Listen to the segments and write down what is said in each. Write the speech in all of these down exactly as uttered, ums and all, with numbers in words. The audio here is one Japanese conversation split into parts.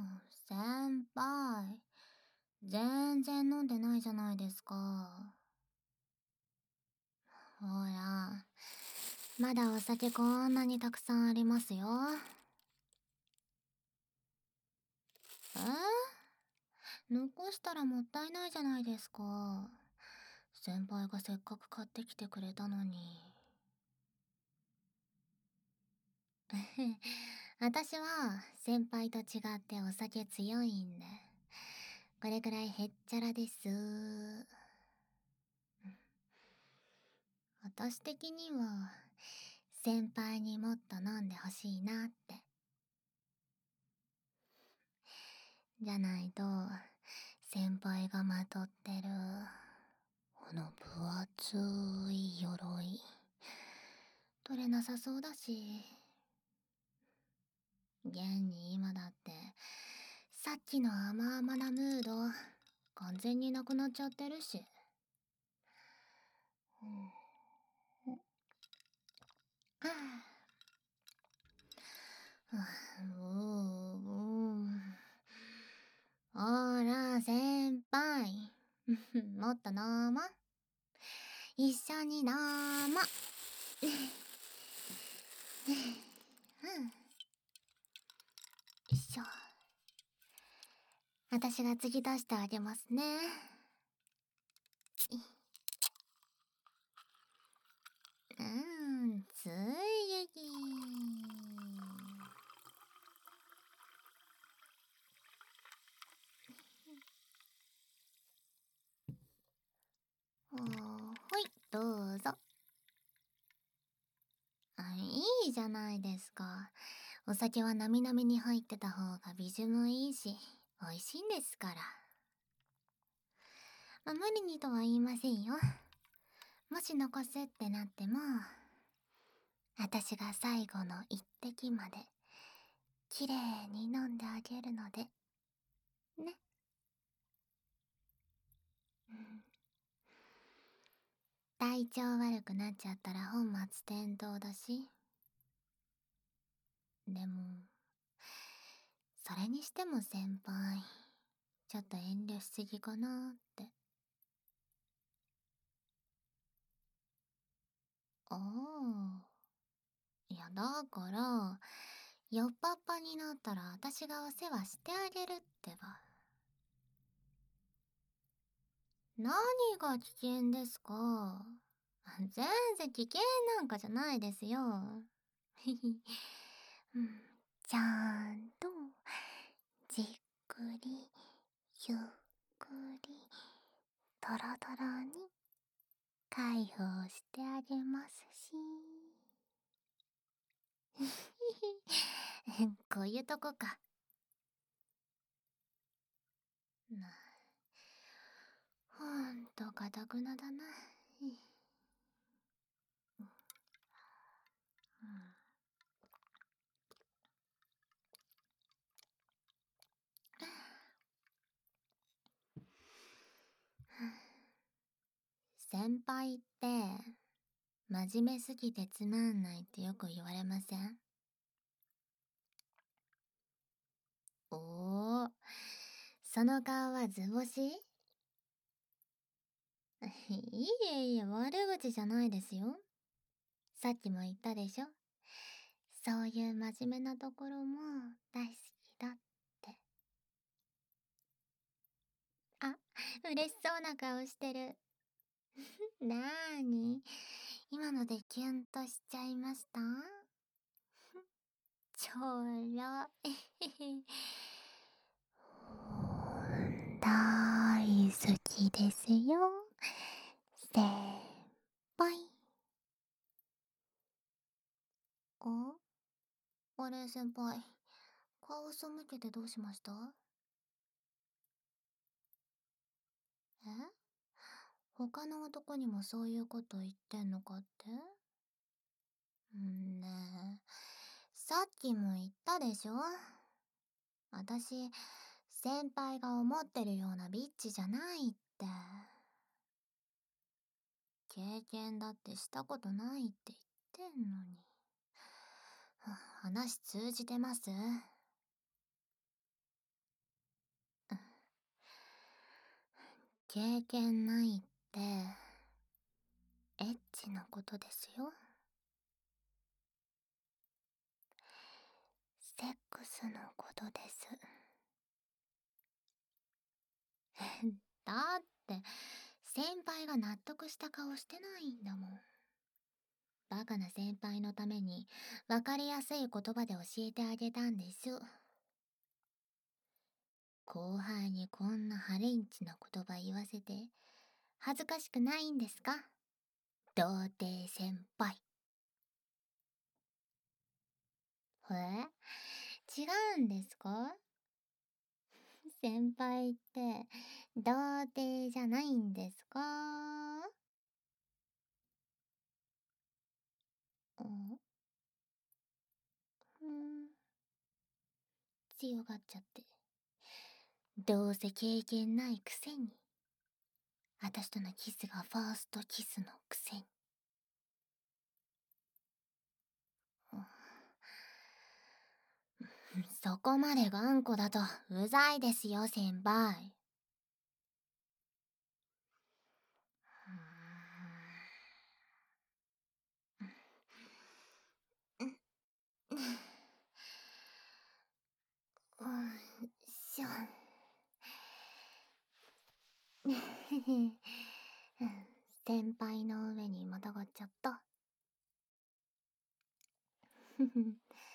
先輩、全然飲んでないじゃないですか。ほら、まだお酒こんなにたくさんありますよ。え残したらもったいないじゃないですか。先輩がせっかく買ってきてくれたのに。私は先輩と違ってお酒強いんで、これくらいへっちゃらです。私的には先輩にもっと飲んでほしいなって。じゃないと先輩がまとってるこの分厚い鎧取れなさそうだし、現に今だってさっきの甘々なムード完全になくなっちゃってるし。ううほら先輩、もっと飲もう。一緒に飲もう。うん、よいしょ。私が継ぎ足してあげますね。うん、ついゆき。おー、ほい、どうぞ。あ、いいじゃないですか。お酒はなみなみに入ってた方が美女もいいし、美味しいんですから。まあ、無理にとは言いませんよ。もし残すってなっても、私が最後の一滴まで、きれいに飲んであげるので、ね。うん、体調悪くなっちゃったら本末転倒だし。でも、それにしても先輩、ちょっと遠慮しすぎかなーって。ああ。いや、だから、酔っぱっぱになったら私がお世話してあげるってば。何が危険ですか？全然危険なんかじゃないですよ。ひひ。うん、ちゃんと、じっくり、ゆっくり、とろとろに、解放してあげますし。こういうとこか。な、ほんとかたくなだな。うん、先輩って真面目すぎてつまんないってよく言われません？おお、その顔は図星？いいえいえ、悪口じゃないですよ。さっきも言ったでしょ。そういう真面目なところも大好きだって。あ、嬉しそうな顔してる。なーに、今のでキュンとしちゃいました？ちょろ。大好きですよ、先輩。あ、あれ先輩、顔背けてどうしました？え、他の男にもそういうこと言ってんのかって？んねえ、さっきも言ったでしょ。私、先輩が思ってるようなビッチじゃないって。経験だってしたことないって言ってんのに。は、話通じてます？ 経験ないって、エッチなことですよ。セックスのことです。だって、先輩が納得した顔してないんだもん。バカな先輩のために、わかりやすい言葉で教えてあげたんです。後輩にこんなハレンチな言葉言わせて、恥ずかしくないんですか？童貞先輩。え？違うんですか？先輩って、童貞じゃないんですか？うん、うん、強がっちゃって。どうせ経験ないくせに。私とのキスがファーストキスのくせに。うん、そこまで頑固だとうざいですよ、先輩。うん、うん、しょ。先輩の上にまたがっちゃった。うん、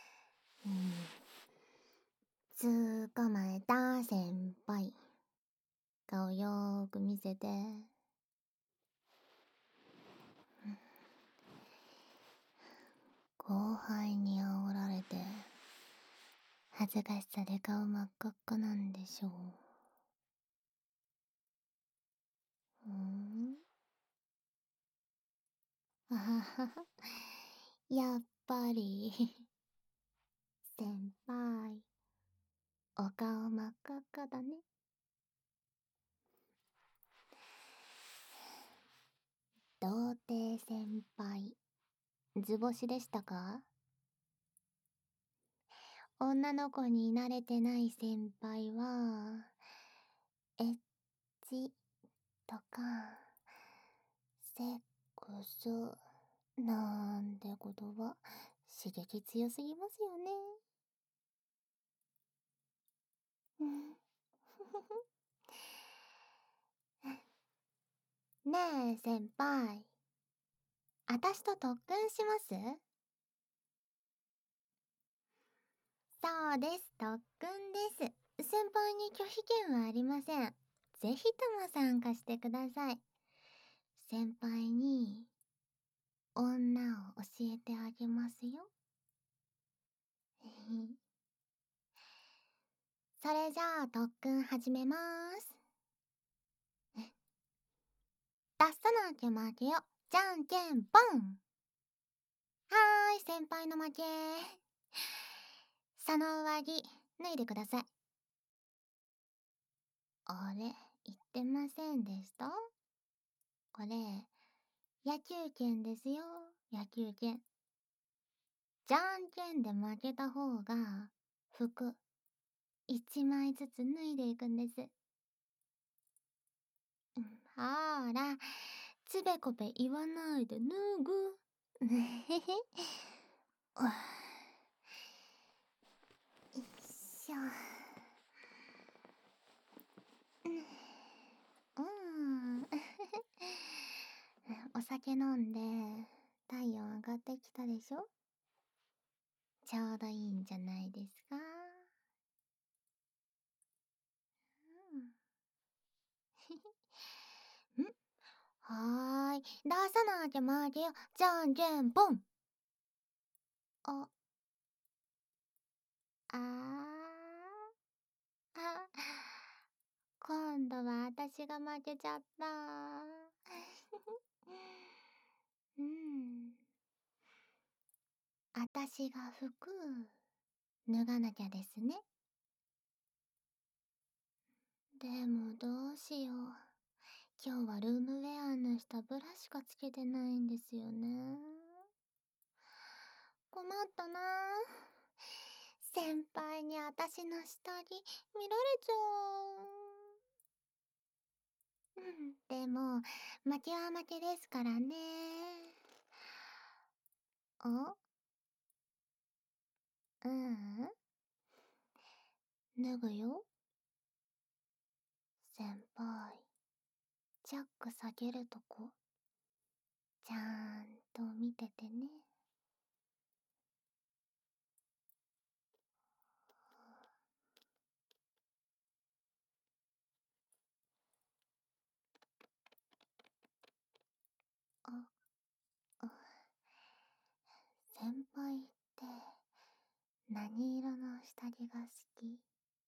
捕まえた先輩。顔よーく見せて。後輩に煽られて、恥ずかしさで顔真っ赤っかなんでしょう。うん、あははは。やっぱり、先輩、お顔真っ赤っかだね。童貞先輩、図星でしたか？女の子に慣れてない先輩は、エッチとか、セックスなんて言葉、刺激強すぎますよね。うん。ねえ、先輩。あたしと特訓します？そうです、特訓です。先輩に拒否権はありません。ぜひとも参加してください。先輩に、女を教えてあげますよ。それじゃあ特訓始めまーす。出さなきゃ負けよ。じゃんけんぽん。はーい、先輩の負け。その上着、脱いでください。あれ、言ってませんでした？これ、野球拳ですよ、野球拳。じゃんけんで負けた方が、服、一枚ずつ脱いでいくんです。うん、ほーら、つべこべ言わないで脱ぐ。ねへへ。よいしょ。うん。お酒飲んで、体温上がってきたでしょ？ちょうどいいんじゃないですか？うん。ん、はーい。出さなきゃ負けよ。じゃんけんぽん。あ、あー。あ、今度は私が負けちゃった。うん。私が服、脱がなきゃですね。でもどうしよう。今日はルームウェアの下ブラしかつけてないんですよね。困ったな。先輩に私の下着見られちゃう。 うん、でも、負けは負けですからね。あ、ううん。脱ぐよ。先輩。チャック下げるとこ、ちゃんと見ててね。あ、あ、先輩って何色の下着が好き？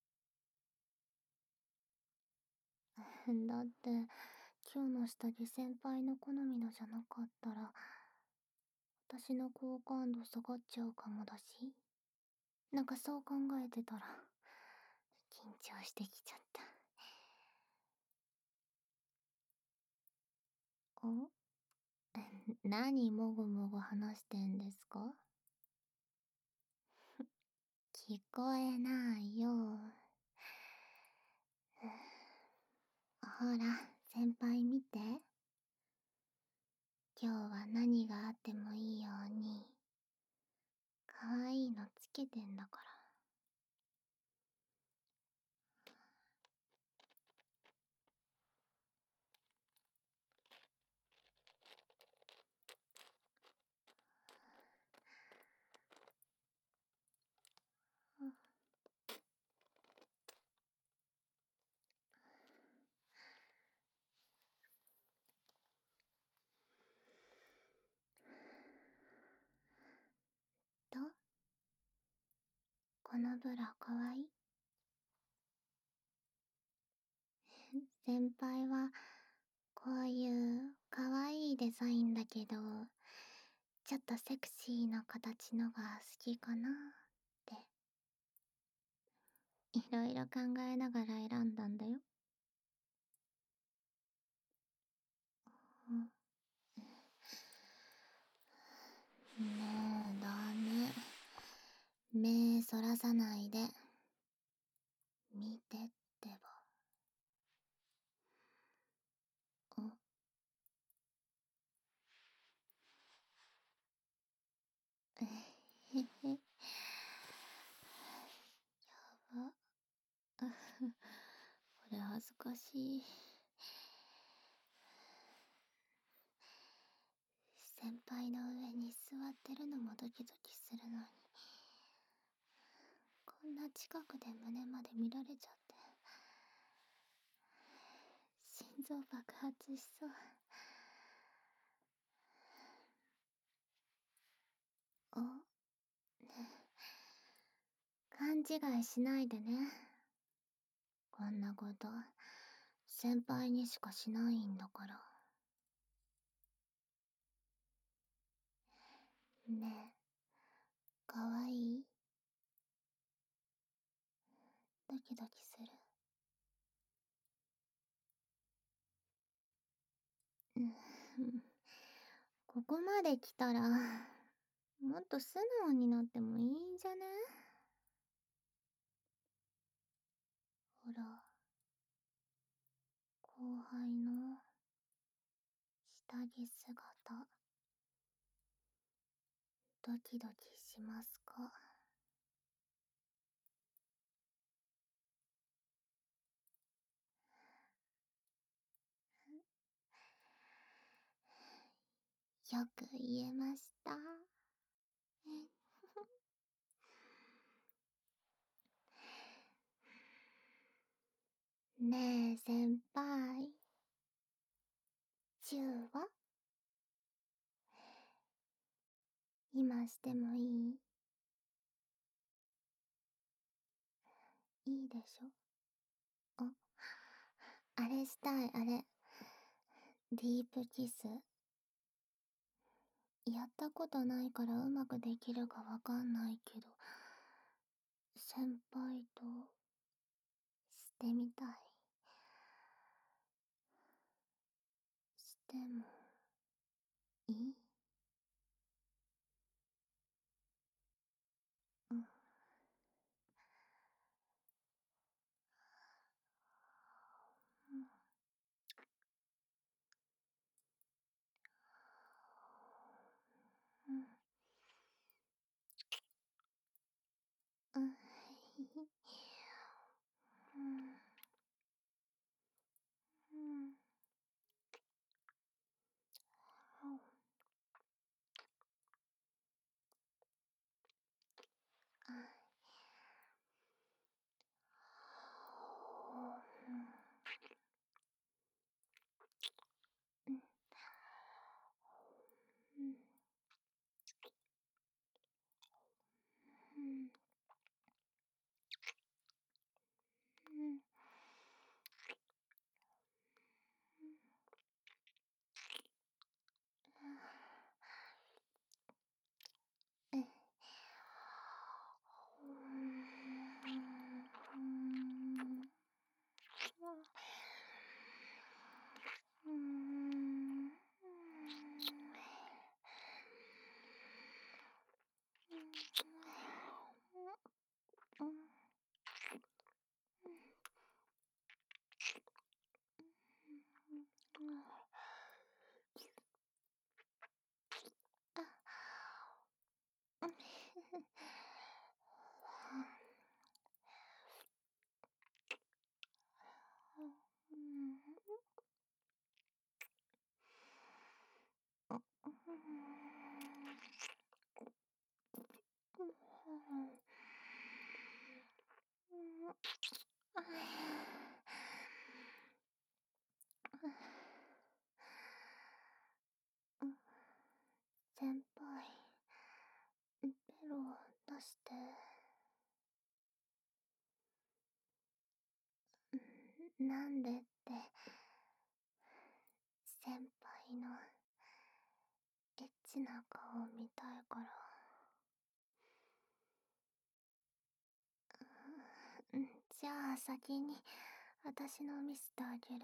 だって、今日の下着先輩の好みのじゃなかったら、私の好感度下がっちゃうかもだし。なんかそう考えてたら、緊張してきちゃった。お何もごもご話してんですか？聞こえないよ。ほら、先輩見て。今日は何があってもいいように、かわいいのつけてんだから。と、このブラかわいい？先輩は、こういうかわいいデザインだけど、ちょっとセクシーな形のが好きかなって、いろいろ考えながら選んだんだよ。うん、ねえ、ダメ。目そらさないで。見てってば。お、えへへ。やば。これ恥ずかしい。先輩の上に座ってるのもドキドキするのに、こんな近くで胸まで見られちゃって、心臓爆発しそう。お、勘違いしないでね。こんなこと先輩にしかしないんだから。ねえ、かわいい？ドキドキする。うん、ここまで来たら、もっと素直になってもいいんじゃね？ほら、後輩の下着姿、ドキドキしますか？よく言えました。ねえ先輩、チューは今してもいい？いいでしょ？あ、あれしたい、あれ。ディープキス。やったことないからうまくできるかわかんないけど、先輩としてみたい。してもいい？うん。 うん。うん。うん。あ。うん。うん。うん。うん。うん。うん。うん。先輩、ベロ出して。なんでって、先輩のエッチな顔見たいから。うん、じゃあ先に私の見せてあげる。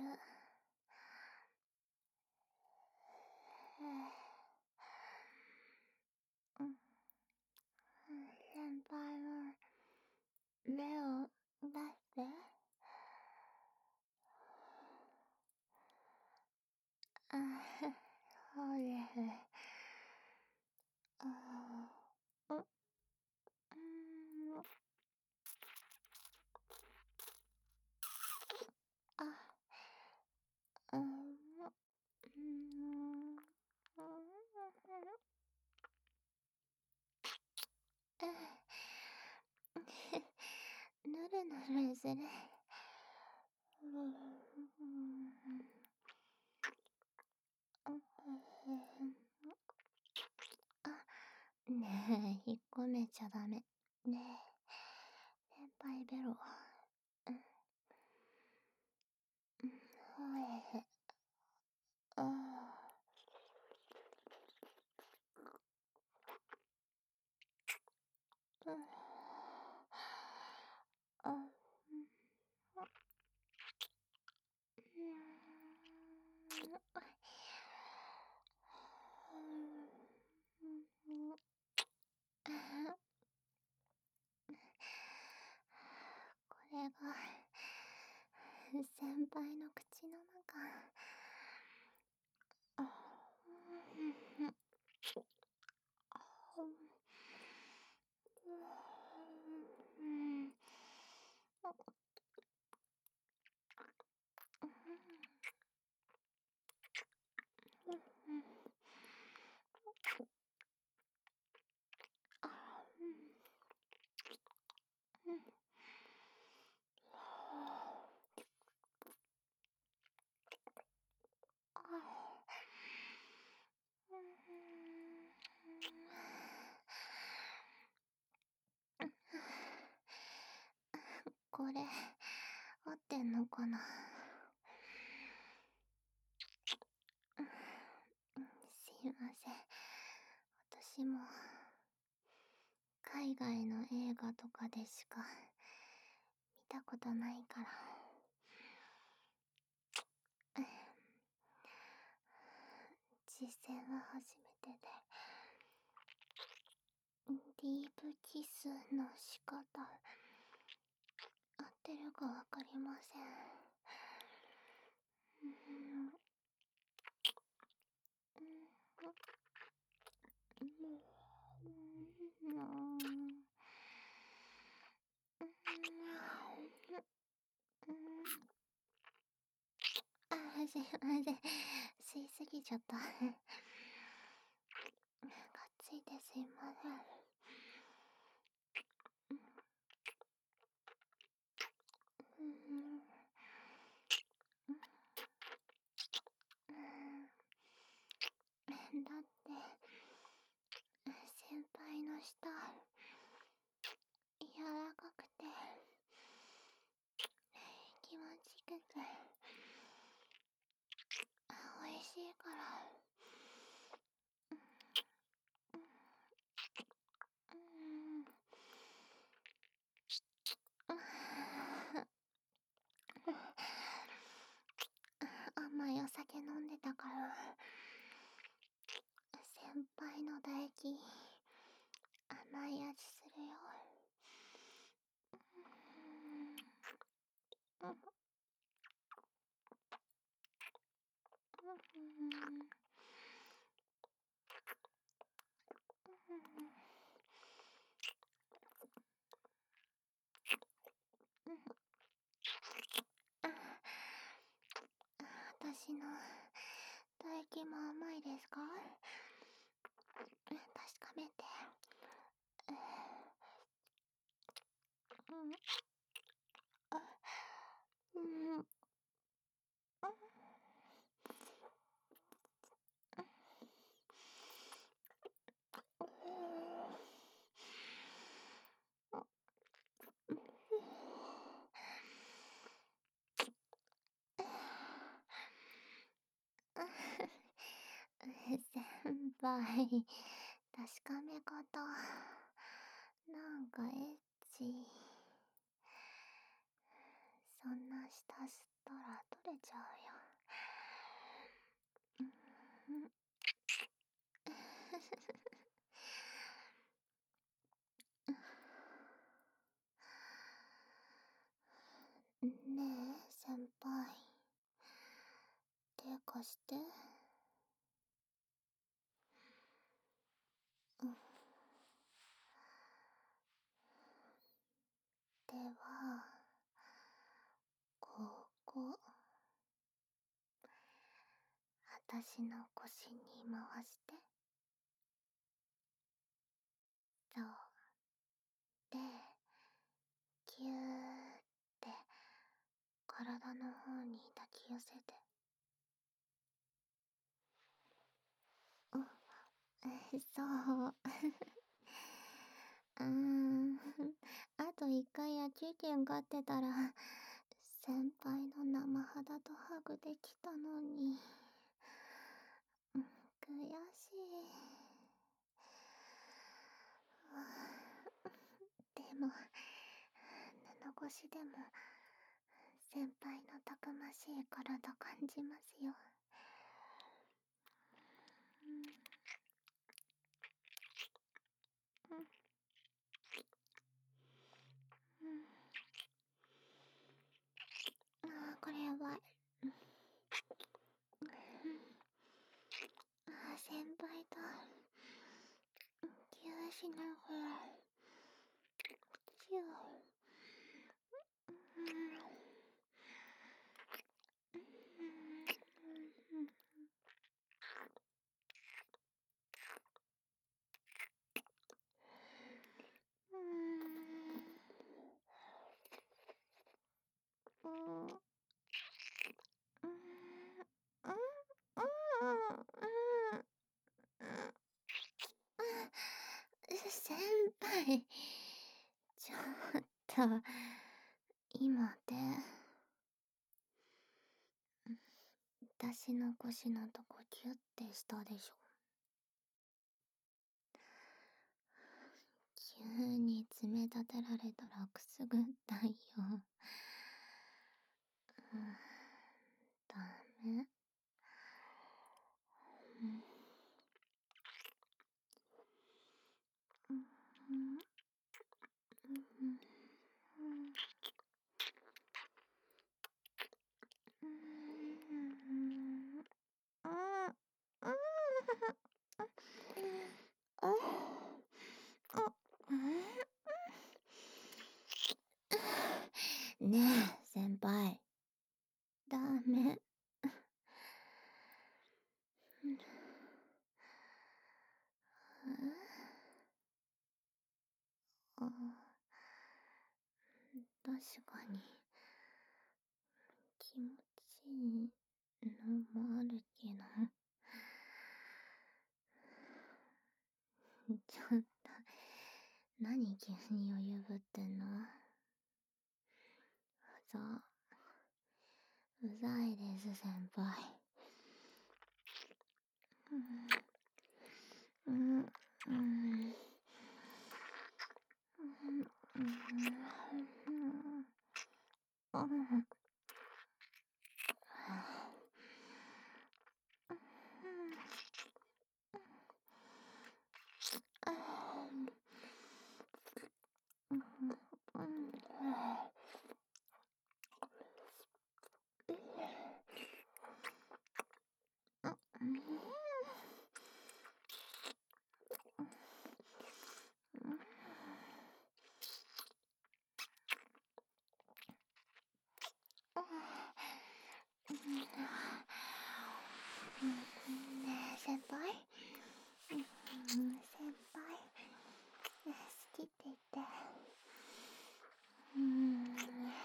うん、先輩は目を出して。あ、そうです。あ、う、うん、あ、うん、うん、ぬるぬるする。うん、あ、ねえ、引っ込めちゃダメ。ねえ、先輩ベロ。うん、うん、そうです。ああ。うん。あ、うん。これが先輩の口の中。あ、うん。うん。これ、合ってんのかな。すいません。私も、海外の映画とかでしか見たことないから。実践は初めてで、ディープキスの仕方、合ってるかわかりません。うん、うん、うん、 うん。あー、すいません。吸いすぎちゃった。がっついてすいません。うん。うん。だって、先輩の舌、柔らかくて、気持ちよくて、美味しいから。うん。甘いお酒飲んでたから、先輩の唾液、甘い味するよ。うん。うん。うん。私の唾液も甘いですか？確かめて。うん。うん。うん。先輩、確かめ方、なんかエッチ。そんな舌吸ったら取れちゃうよ。ねえ、先輩。手貸して。うん。では、ここ、私の腰に回して。そう。で、ぎゅーって体の方に抱き寄せて。うん、そう。うーん。あと一回野球拳勝ってたら、先輩の生肌とハグできたのに。うん、悔しい。でも、布越しでも、先輩のたくましい体感じますよ。うん。うん。うん。ああ、これやばい。うん。ああ、先輩と、ぎゅーしながら、チュー。うん。うん。うん。うん。うん。うん。先輩、ちょっと、今で、私の腰のとこギュッてしたでしょ。急に爪立てられたらくすぐったいよ。うん、ダメ。うん。うん。うん。うん。うん。うん。ねえ、先輩。 確かに気持ちいいのもあるけど、ちょっと何急に余裕ぶってんの？そう、うざいです先輩。うん、うん、うん、うん、うん。ねえ先輩、うん、先輩好きって言って、うん、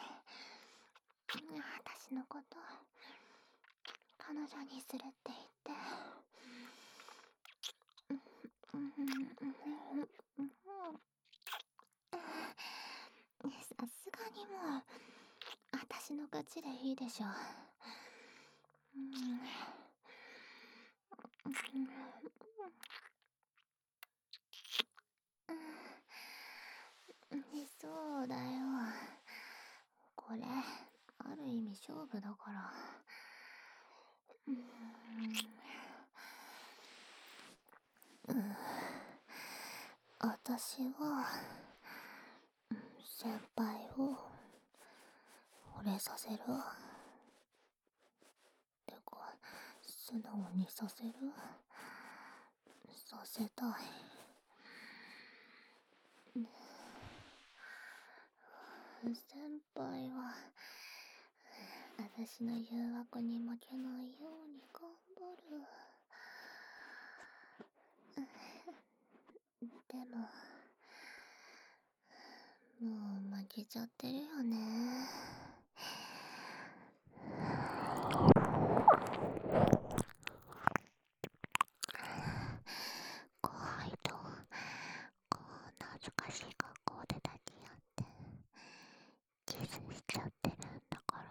私のこと彼女にするって言って、うん、さすがにもう私の口でいいでしょ。うん、そうだよ。これ、ある意味勝負だから。うん、うん、私は、先輩を惚れさせる。てか、素直にさせる。させたい。先輩は私の誘惑に負けないように頑張る。でももう負けちゃってるよね。後輩とこんな恥ずかしい格好で抱き合ってキスしちゃってるんだから。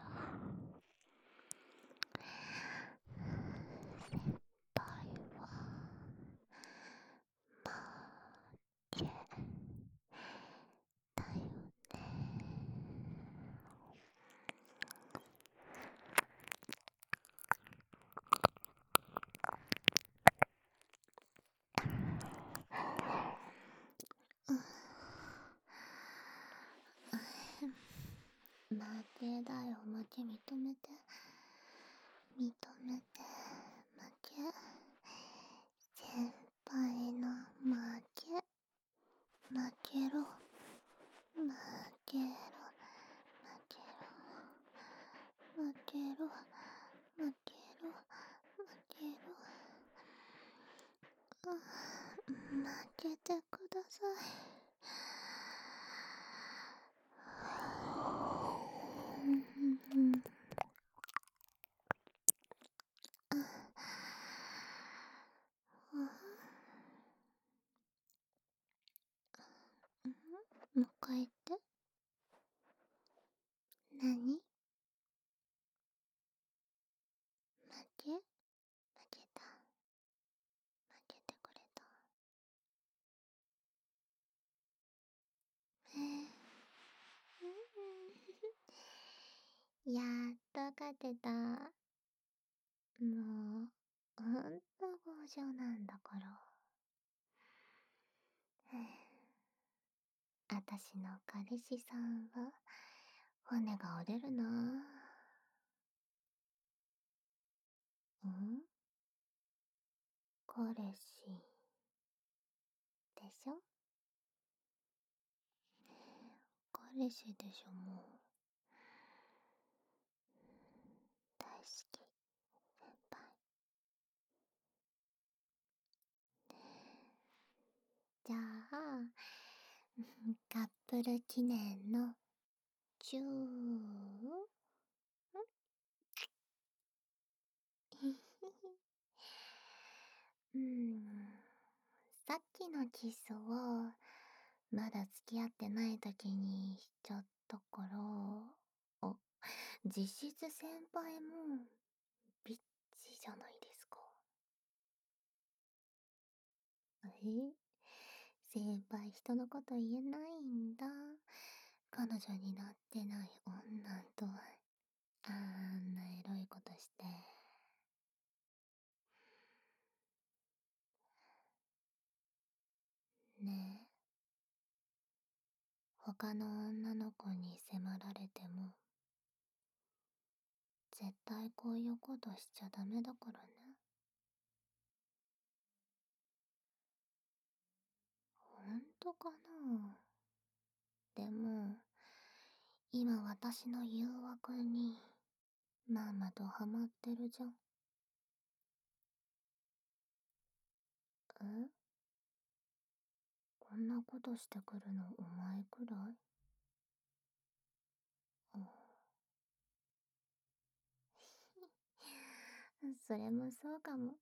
先輩は負けだよね。負けだよ、負け認めて、認めて、負け、先輩の負け、負けろ、負けろ、負けろ、負けろ、負けろ、負けろ、負けてください。もう一回言って。何？負け？負けた。負けてくれた。やっと勝てた。もう、ほんと強情なんだから。あたしの彼氏さんは骨が折れるな。ん？彼氏でしょ？彼氏でしょ、もう。大好き、先輩。じゃあ、カップル記念のチュー。んうん。さっきのキスを、まだ付き合ってない時にしちゃったから、あ、実質先輩も、ビッチじゃないですか。え先輩人のこと言えないんだ。彼女になってない女と、あんなエロいことして。ねえ、他の女の子に迫られても、絶対こういうことしちゃダメだからね。ほんとかな？でも、今私の誘惑に、まんまとハマってるじゃん。え？こんなことしてくるのお前くらい？あそれもそうかも。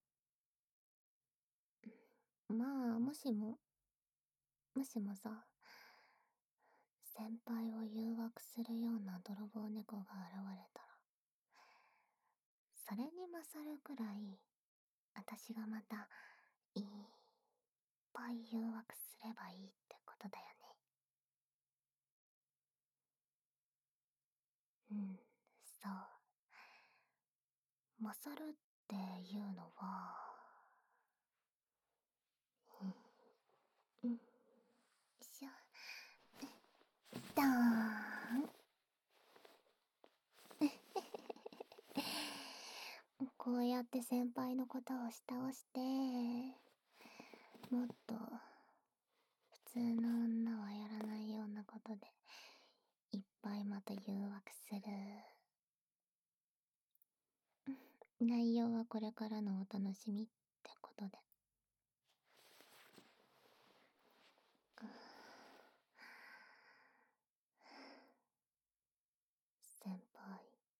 まあ、もしも、もしもさ、先輩を誘惑するような泥棒猫が現れたら、それに勝るくらい、私がまた、いっぱい誘惑すればいいってことだよね。うん、そう。勝るっていうのは、うん、うん、よいしょ。ダーン。こうやって先輩のことを押し倒して、もっと、普通の女はやらないようなことで、いっぱいまた誘惑する。内容はこれからのお楽しみってことで。先輩、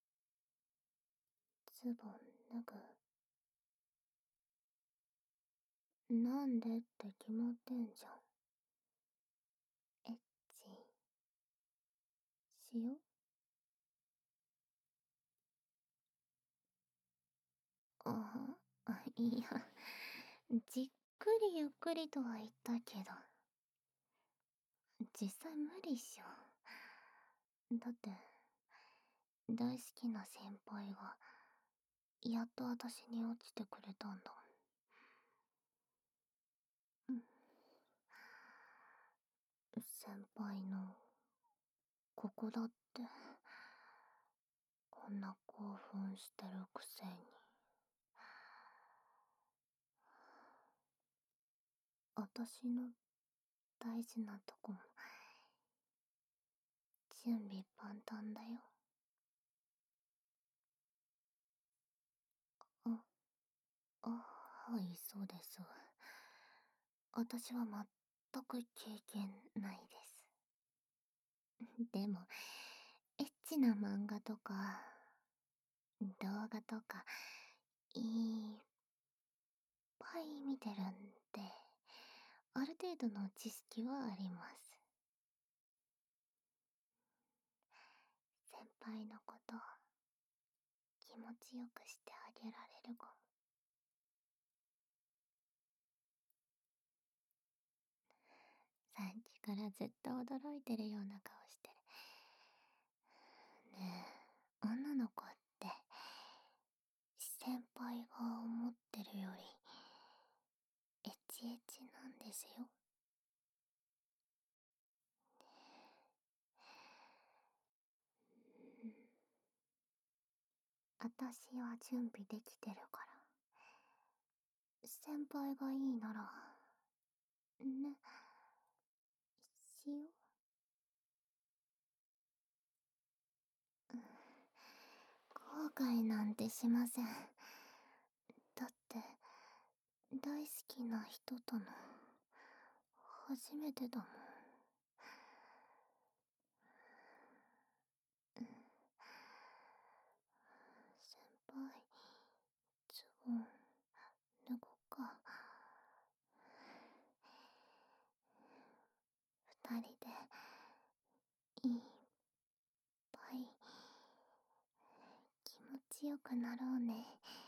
ズボン脱ぐ？なんでって決まってんじゃん。エッチ、しよ？ああ、いや、じっくりゆっくりとは言ったけど、実際無理っしょ。だって、大好きな先輩が、やっと私に落ちてくれたんだもん。先輩の、ここだって、こんな興奮してるくせに。私の大事なとこも、準備万端だよ。あ、あ、はい、そうです。私は全く経験ないです。でも、エッチな漫画とか、動画とか、いっぱい見てるんで、ある程度の知識はあります。先輩のこと、気持ちよくしてあげられるかも。さっきからずっと驚いてるような顔してる。ねえ、女の子って、先輩が思ってるより、エッチエッチなんですよ。うん、私は準備できてるから。先輩がいいなら、ね、しよう。後悔なんてしません。だって、大好きな人との、初めてだもん。 うん、脱ごうか。二人でいっぱい気持ちよくなろうね。